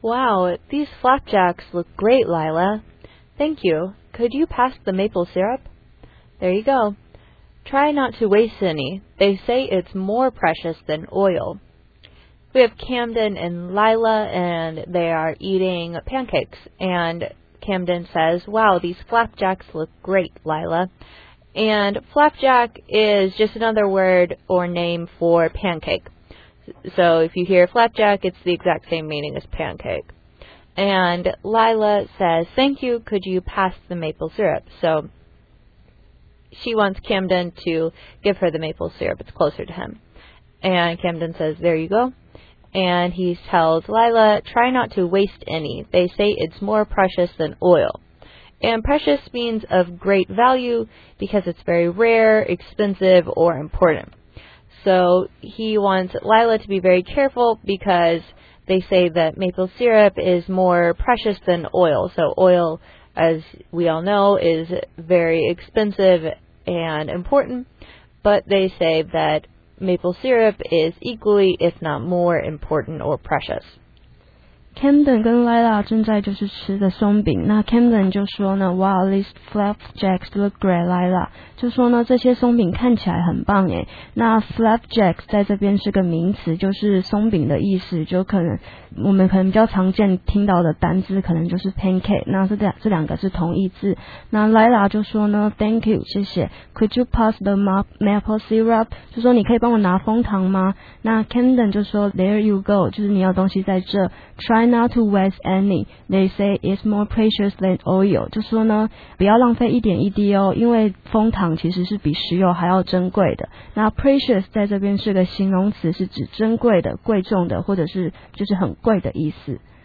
Wow, these flapjacks look great, Lila. Thank you. Could you pass the maple syrup? There you go. Try not to waste any. They say it's more precious than oil. We have Camden and Lila, and they are eating pancakes. And Camden says, wow, these flapjacks look great, Lila. And flapjack is just another word or name for pancake. So if you hear flapjack, it's the exact same meaning as pancake. And Lila says, thank you, could you pass the maple syrup? So she wants Camden to give her the maple syrup. It's closer to him. And Camden says, there you go. And he tells Lila, try not to waste any. They say it's more precious than oil. And precious means of great value because it's very rare, expensive, or important. So he wants Lila to be very careful because they say that maple syrup is more precious than oil. So oil, as we all know, is very expensive and important. But they say that maple syrup is equally, if not more, important or precious. Camden 跟 Lila 正在就是吃的松饼，那 Camden 就说呢 Wow, these flapjacks look great, Lila 就说呢这些松饼看起来很棒耶。那 flapjacks 在这边是个名词，就是松饼的意思，就我们可能比较常见听到的单字可能就是 pancake， 那这两个是同义字。那 Lila 就说呢 Thank you, 谢谢。 Could you pass the maple syrup? 就说你可以帮我拿枫糖吗？那 Camden 就说 There you go, 就是你有东西在这。 Try not to waste any. They say it's more precious than oil. 就说呢，不要浪费一点一滴哦，因为枫糖其实是比石油还要珍贵的。那 precious 在这边是个形容词，是指珍贵的、贵重的，或者是就是很贵的意思。